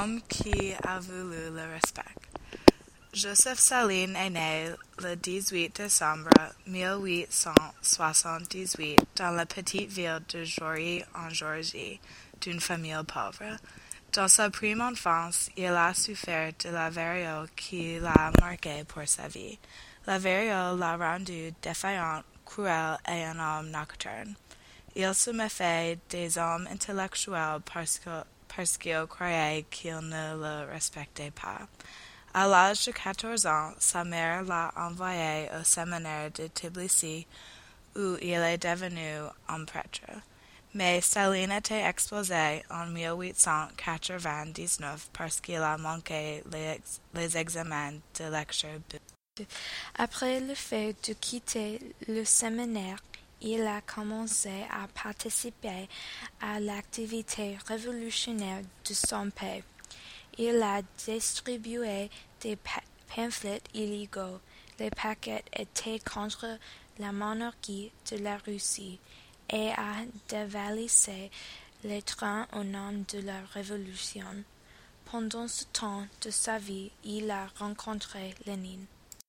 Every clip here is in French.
L'homme qui a voulu le respect. Joseph Staline est né le 18 décembre 1878 dans la petite ville de Jory en Géorgie, d'une famille pauvre. Dans sa prime enfance, il a souffert de la variole qui l'a marqué pour sa vie. La variole l'a rendu défaillant, cruel et un homme nocturne. Il se méfiait des hommes intellectuels parce qu'il croyait qu'ils ne le respectaient pas. À l'âge de 14 ans, sa mère l'a envoyé au séminaire de Tbilissi, où il est devenu un prêtre. Mais Staline était exposé en 1899 parce qu'il a manqué les examens de lecture. Après le fait de quitter le séminaire, il a commencé à participer à l'activité révolutionnaire de son pays. Il a distribué des pamphlets illégaux. Les paquets étaient contre la monarchie de la Russie et a dévalisé les trains au nom de la Révolution. Pendant ce temps de sa vie, il a rencontré Lénine.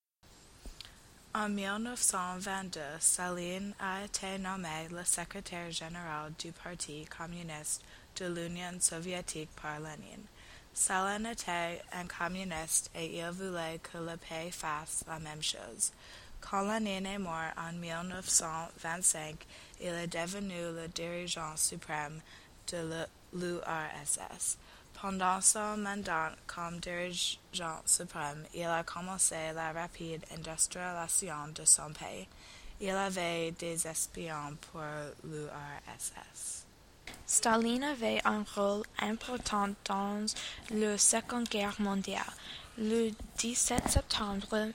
En 1922, Staline a été nommé le secrétaire général du Parti communiste de l'Union soviétique par Lénine. Staline était un communiste et il voulait que le pays fasse la même chose. Quand Lénine est mort en 1925, il est devenu le dirigeant suprême de l'URSS. Pendant son mandat comme dirigeant suprême, il a commencé la rapide industrialisation de son pays. Il avait des espions pour l'URSS. Staline avait un rôle important dans la Seconde Guerre mondiale. Le 17 septembre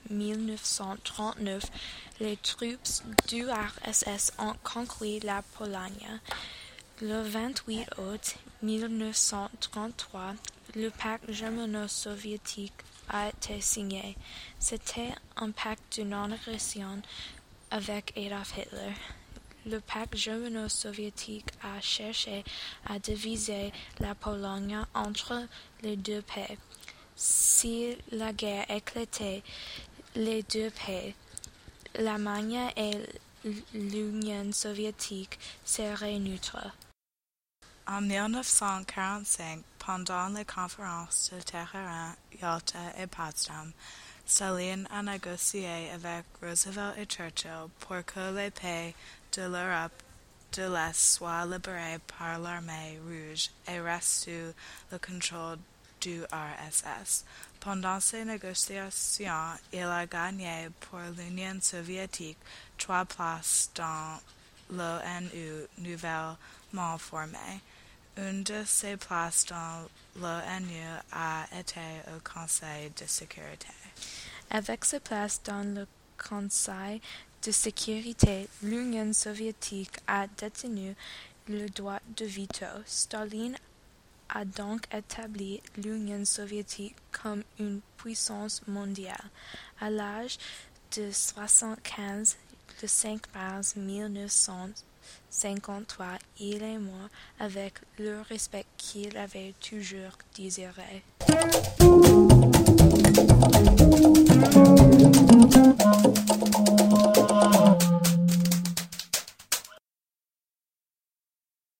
1939, les troupes du RSS ont conquis la Pologne. Le 28 août 1933, le pacte germano-soviétique a été signé. C'était un pacte de non-agression avec Adolf Hitler. Le pacte germano-soviétique a cherché à diviser la Pologne entre les deux pays. Si la guerre éclatait, les deux pays, l'Allemagne et l'Union soviétique, seraient neutres. En 1945, pendant les conférences de Téhéran, Yalta et Potsdam, Staline a négocié avec Roosevelt et Churchill pour que les pays de l'Europe de l'Est soient libérés par l'armée rouge et restent sous le contrôle du RSS. Pendant ces négociations, il a gagné pour l'Union soviétique 3 places dans l'ONU nouvellement formée. Une de ces places dans l'ONU a été au Conseil de sécurité. Avec sa place dans le Conseil de sécurité, l'Union soviétique a détenu le droit de veto. Staline a donc établi l'Union soviétique comme une puissance mondiale. À l'âge de 75, le 5 mars 1953, il est mort avec le respect qu'il avait toujours désiré.